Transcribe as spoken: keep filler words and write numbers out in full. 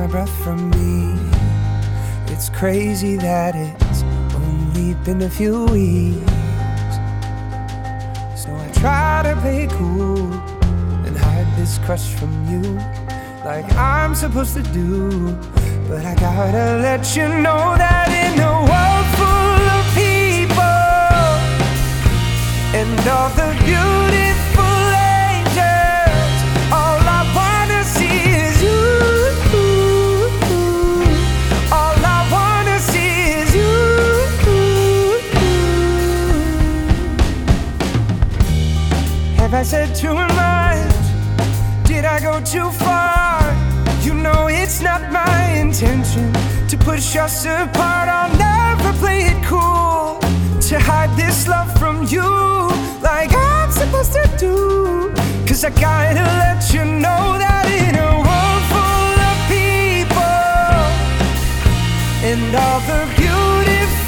breath from me. It's crazy that it's only been a few weeks. So I try to play it cool and hide this crush from you, like I'm supposed to do. But I gotta let you know that in a world full of people and all the beautiful angels, all I wanna see is you. All I wanna see is you. Have I said too much? Did I go too far? You know it's not my intention to push us apart. I'll never play it cool to hide this love from you, like I'm supposed to do. Cause I gotta let you know that in a world full of people and all the beautiful